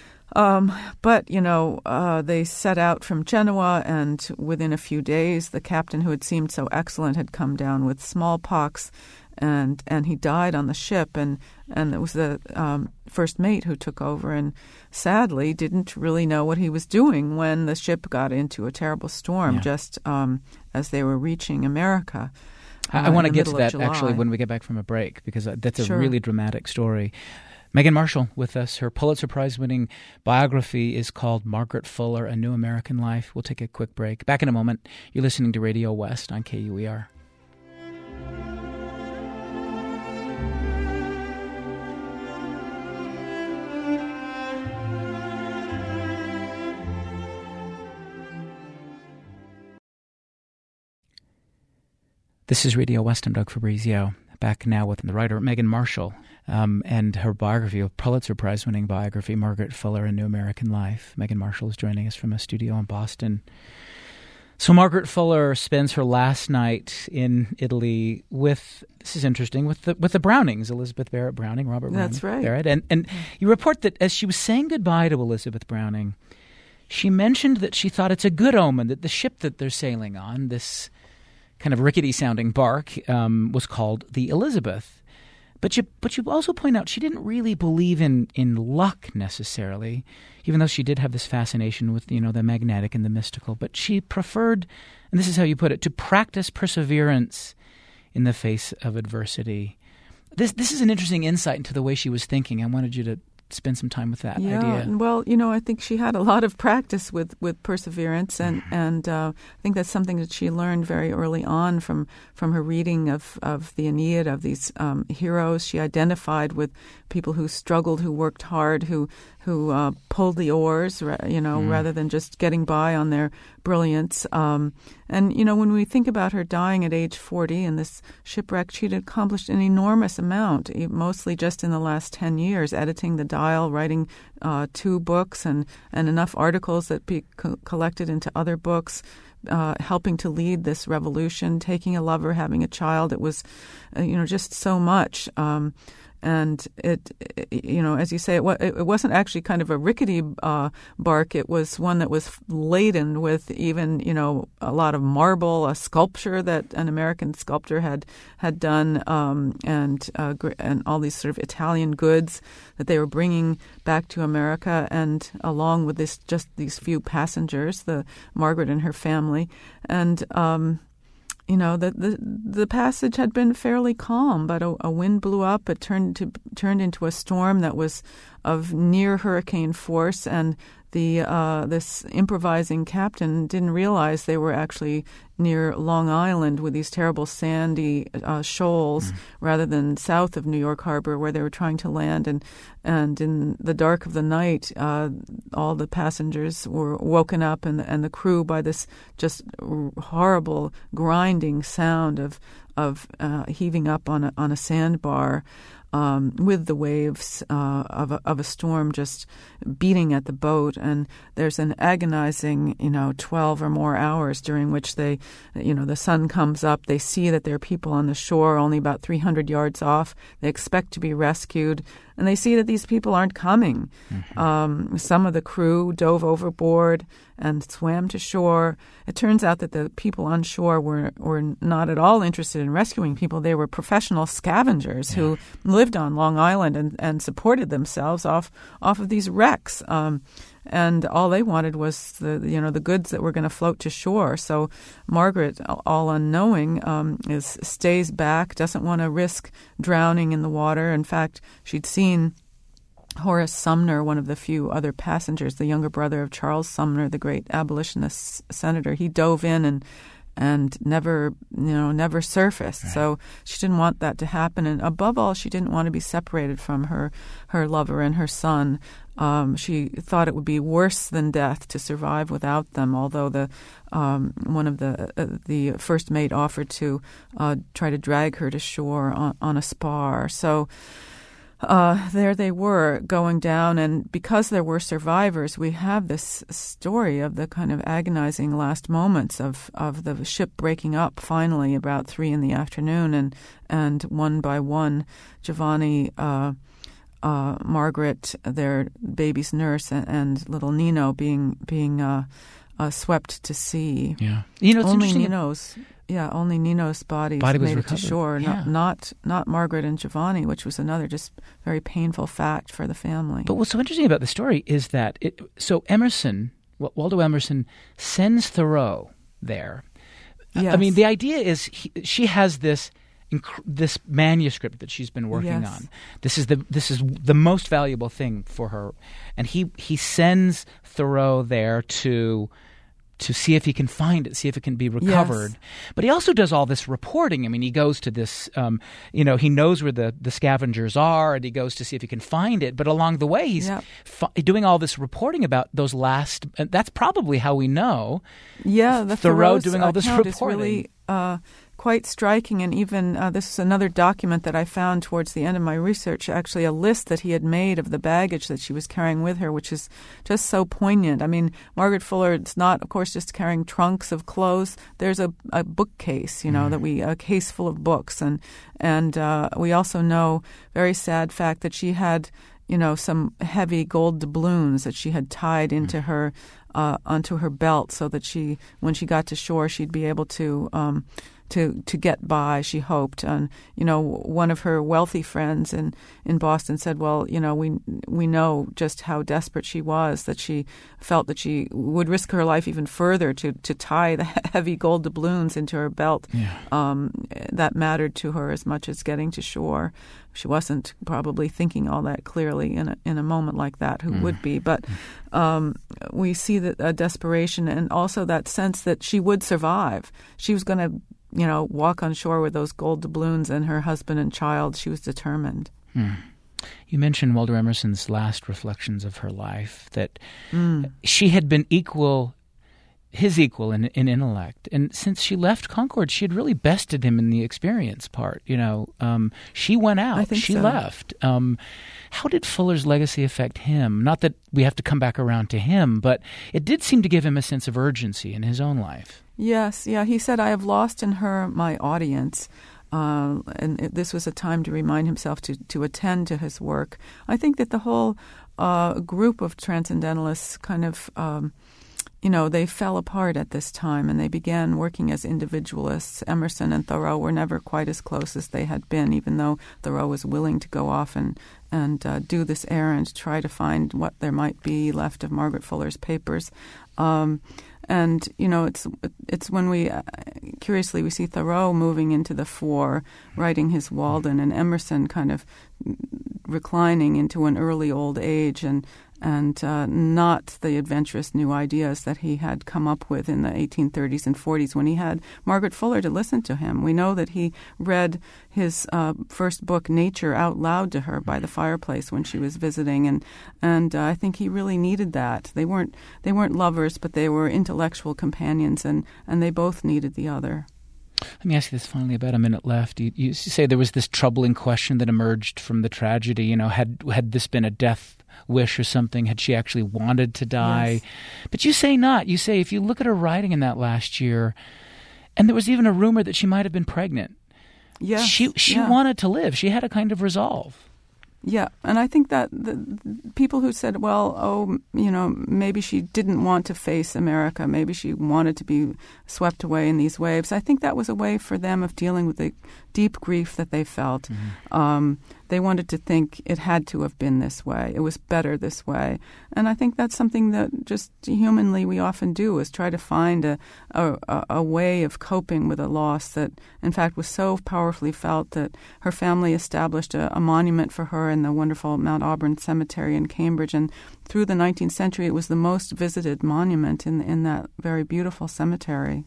Um, but, you know, uh, they set out from Genoa, and within a few days, the captain, who had seemed so excellent, had come down with smallpox, and and he died on the ship. And, and it was the um, first mate who took over and sadly didn't really know what he was doing when the ship got into a terrible storm yeah. just um, as they were reaching America. I, uh, I want to get to that, actually, when we get back from a break, because that's a sure. really dramatic story. Megan Marshall with us. Her Pulitzer Prize-winning biography is called Margaret Fuller, A New American Life. We'll take a quick break. Back in a moment. You're listening to Radio West on K U E R. This is Radio West. I'm Doug Fabrizio. Back now with the writer Megan Marshall um, and her biography, a Pulitzer Prize-winning biography, Margaret Fuller, A New American Life. Megan Marshall is joining us from a studio in Boston. So Margaret Fuller spends her last night in Italy with, this is interesting, with the with the Brownings, Elizabeth Barrett Browning, Robert Browning. That's right. Barrett. And, and you report that as she was saying goodbye to Elizabeth Browning, she mentioned that she thought it's a good omen that the ship that they're sailing on, this kind of rickety-sounding bark, um, was called the Elizabeth. But you, but you also point out she didn't really believe in, in luck necessarily, even though she did have this fascination with, you know, the magnetic and the mystical. But she preferred, and this is how you put it, to practice perseverance in the face of adversity. This this is an interesting insight into the way she was thinking. I wanted you to spend some time with that yeah, idea. Well, you know, I think she had a lot of practice with, with perseverance, and and uh, I think that's something that she learned very early on from from her reading of, of the Aeneid, of these um, heroes. She identified with people who struggled, who worked hard, who who uh, pulled the oars, you know, mm. rather than just getting by on their brilliance. Um, and, you know, when we think about her dying at age forty in this shipwreck, she'd accomplished an enormous amount, mostly just in the last ten years, editing the Dial, writing uh, two books and, and enough articles that be co- collected into other books, uh, helping to lead this revolution, taking a lover, having a child. It was, uh, you know, just so much. Um, And it, it, you know, as you say, it, it wasn't actually kind of a rickety uh, bark. It was one that was laden with even, you know, a lot of marble, a sculpture that an American sculptor had had done, um, and uh, and all these sort of Italian goods that they were bringing back to America, and along with this, just these few passengers, the Margaret and her family, and. Um, You know, the, the the passage had been fairly calm, but a, a wind blew up. It turned to turned into a storm that was of near hurricane force, and the uh, this improvising captain didn't realize they were actually near Long Island with these terrible sandy uh, shoals, mm. rather than south of New York Harbor where they were trying to land. And and in the dark of the night, uh, all the passengers were woken up, and the, and the crew by this just horrible grinding sound of of uh, heaving up on a, on a sandbar. Um, with the waves uh, of, a, of a storm just beating at the boat. And there's an agonizing, you know, twelve or more hours during which they, you know, the sun comes up. They see that there are people on the shore only about three hundred yards off. They expect to be rescued. And they see that these people aren't coming. Mm-hmm. Um, some of the crew dove overboard and swam to shore. It turns out that the people on shore were, were not at all interested in rescuing people. They were professional scavengers yeah. who lived on Long Island and, and supported themselves off off of these wrecks. Um, and all they wanted was the you know the goods that were going to float to shore. So Margaret, all unknowing, um, is stays back, doesn't want to risk drowning in the water. In fact, she'd seen Horace Sumner, one of the few other passengers, the younger brother of Charles Sumner, the great abolitionist senator. He dove in and and never, you know, never surfaced. Right. So she didn't want that to happen. And above all, she didn't want to be separated from her, her lover and her son. Um, she thought it would be worse than death to survive without them, although the um, one of the uh, the first mate offered to uh, try to drag her to shore on, on a spar. So Uh, there they were going down, and because there were survivors, we have this story of the kind of agonizing last moments of, of the ship breaking up finally about three in the afternoon, and and one by one, Giovanni, uh, uh, Margaret, their baby's nurse, and, and little Nino being being uh, uh, swept to sea. Yeah, you know, it's only interesting. Nino's. Yeah, only Nino's body, body was made recovered. it to shore, yeah. not, not not Margaret and Giovanni, which was another just very painful fact for the family. But what's so interesting about the story is that it, so Emerson, Waldo Emerson, sends Thoreau there. Yes. I mean, the idea is he, she has this inc- this manuscript that she's been working yes. on. This is the this is the most valuable thing for her, and he he sends Thoreau there to. to see if he can find it, see if it can be recovered. Yes. But he also does all this reporting. I mean, he goes to this, um, you know, he knows where the, the scavengers are, and he goes to see if he can find it. But along the way, he's yep. fi- doing all this reporting about those last, and that's probably how we know yeah, the Thoreau Thoreau's doing all this account reporting. Is really, uh, quite striking. And even uh, this is another document that I found towards the end of my research, actually a list that he had made of the baggage that she was carrying with her, which is just so poignant. I mean, Margaret Fuller, it's not, of course, just carrying trunks of clothes. There's a, a bookcase, you know, mm-hmm. that we, a case full of books. And, and uh, we also know, very sad fact, that she had, you know, some heavy gold doubloons that she had tied into mm-hmm. her, uh, onto her belt so that she, when she got to shore, she'd be able to, um, to to get by, she hoped. And, you know, one of her wealthy friends in, in Boston said, well, you know, we we know just how desperate she was, that she felt that she would risk her life even further to, to tie the heavy gold doubloons into her belt. Yeah. Um, that mattered to her as much as getting to shore. She wasn't probably thinking all that clearly in a, in a moment like that. Who mm. would be? But um, we see that uh, desperation, and also that sense that she would survive. She was going to, you know, walk on shore with those gold doubloons and her husband and child. She was determined. Hmm. You mentioned Walter Emerson's last reflections of her life, that mm. she had been equal, his equal in, in intellect. And since she left Concord, she had really bested him in the experience part. You know, um, she went out. I think she so. left. Um, how did Fuller's legacy affect him? Not that we have to come back around to him, but it did seem to give him a sense of urgency in his own life. Yes, yeah. He said, I have lost in her my audience. Uh, and it, this was a time to remind himself to, to attend to his work. I think that the whole uh, group of transcendentalists kind of, um, you know, they fell apart at this time, and they began working as individualists. Emerson and Thoreau were never quite as close as they had been, even though Thoreau was willing to go off and, and uh, do this errand, try to find what there might be left of Margaret Fuller's papers. Um, And, you know, it's it's when we, uh, curiously, we see Thoreau moving into the fore, writing his Walden, and Emerson kind of reclining into an early old age and and uh, not the adventurous new ideas that he had come up with in the eighteen thirties and forties when he had Margaret Fuller to listen to him. We know that he read his uh, first book, Nature, out loud to her by the fireplace when she was visiting, and and uh, I think he really needed that. They weren't they weren't lovers, but they were intellectual companions, and, and they both needed the other. Let me ask you this finally, about a minute left. You, you say there was this troubling question that emerged from the tragedy. You know, had had this been a death wish or something? Had she actually wanted to die? Yes. But you say not. You say if you look at her writing in that last year, and there was even a rumor that she might have been pregnant. Yes. She she yeah. wanted to live. She had a kind of resolve. Yeah, and I think that the, the people who said, well, oh, you know, maybe she didn't want to face America, maybe she wanted to be swept away in these waves, I think that was a way for them of dealing with the deep grief that they felt. Mm-hmm. Um, they wanted to think it had to have been this way. It was better this way. And I think that's something that just humanly we often do, is try to find a, a, a way of coping with a loss that, in fact, was so powerfully felt that her family established a, a monument for her in the wonderful Mount Auburn Cemetery in Cambridge. And through the nineteenth century, it was the most visited monument in in that very beautiful cemetery.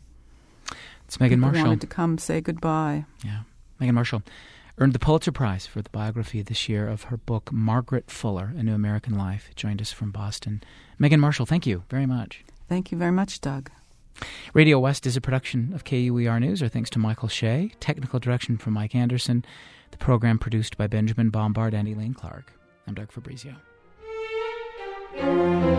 It's Megan People Marshall. wanted to come say goodbye. Yeah, Megan Marshall earned the Pulitzer Prize for the biography this year of her book, Margaret Fuller, A New American Life. Joined us from Boston. Megan Marshall, thank you very much. Thank you very much, Doug. Radio West is a production of K U E R News. Our thanks to Michael Shea. Technical direction from Mike Anderson. The program produced by Benjamin Bombard and Elaine Clark. I'm Doug Fabrizio.